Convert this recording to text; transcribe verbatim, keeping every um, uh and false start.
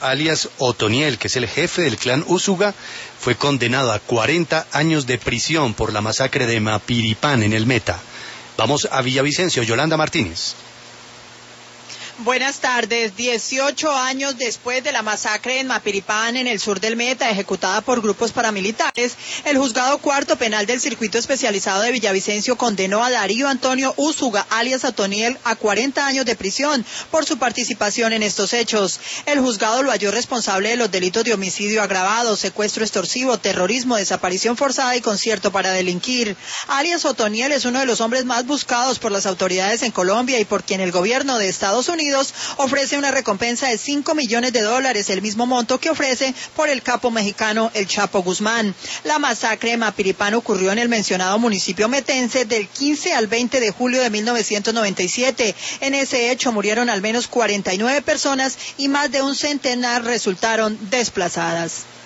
alias Otoniel, que es el jefe del clan Úsuga, fue condenado a cuarenta años de prisión por la masacre de Mapiripán en el Meta. Vamos a Villavicencio, Yolanda Martínez. Buenas tardes. dieciocho años después de la masacre en Mapiripán, en el sur del Meta, ejecutada por grupos paramilitares, el Juzgado Cuarto Penal del Circuito Especializado de Villavicencio condenó a Darío Antonio Úsuga, alias Otoniel, a cuarenta años de prisión por su participación en estos hechos. El juzgado lo halló responsable de los delitos de homicidio agravado, secuestro extorsivo, terrorismo, desaparición forzada y concierto para delinquir. Alias Otoniel es uno de los hombres más buscados por las autoridades en Colombia y por quien el gobierno de Estados Unidos ofrece una recompensa de cinco millones de dólares, el mismo monto que ofrece por el capo mexicano El Chapo Guzmán. La masacre de Mapiripán ocurrió en el mencionado municipio metense del quince al veinte de julio de mil novecientos noventa y siete. En ese hecho murieron al menos cuarenta y nueve personas y más de un centenar resultaron desplazadas.